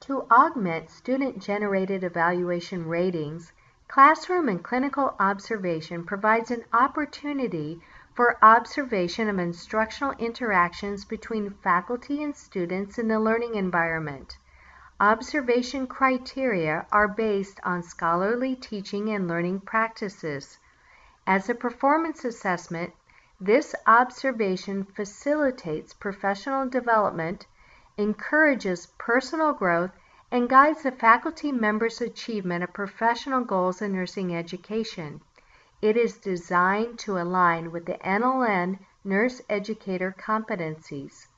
To augment student-generated evaluation ratings, classroom and clinical observation provides an opportunity for observation of instructional interactions between faculty and students in the learning environment. Observation criteria are based on scholarly teaching and learning practices. As a performance assessment, this observation facilitates professional development, encourages personal growth, and guides the faculty members' achievement of professional goals in nursing education. It is designed to align with the NLN Nurse Educator competencies.